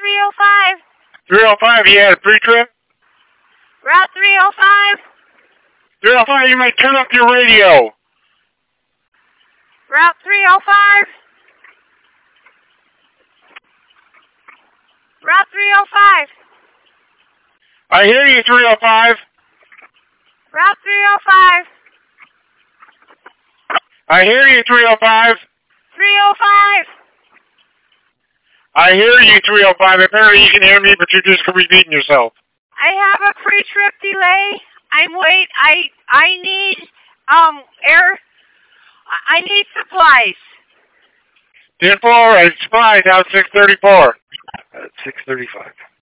305. 305, you had a pre-trip? Route 305. 305, you might turn up your radio. Route 305. Route 305. I hear you, 305. Route 305. I hear you, 305. 305. I hear you, 305. Apparently you can hear me, but you're just repeating yourself. I have a pre-trip delay. I need I need supplies. 10-4, it's fine, now it's 6:34. 6:35.